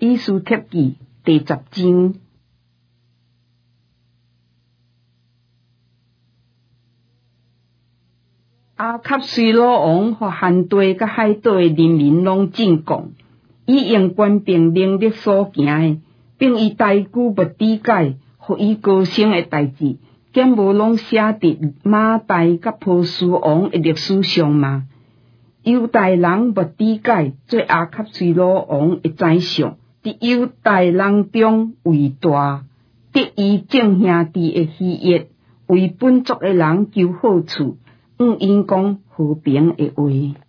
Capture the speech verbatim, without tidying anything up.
以斯帖记第十章。阿卡随罗王和汉地甲海岛的人民拢进贡，伊用权柄能力所行的，并以代久不抵改，互伊高升的代志，检无拢写伫马代甲波斯王的历史上嘛？犹大人不抵改，做阿卡随罗王的宰相，伫犹大人中为大，得伊众兄弟的喜悦，为本族的人求好处。毋因讲和平的话。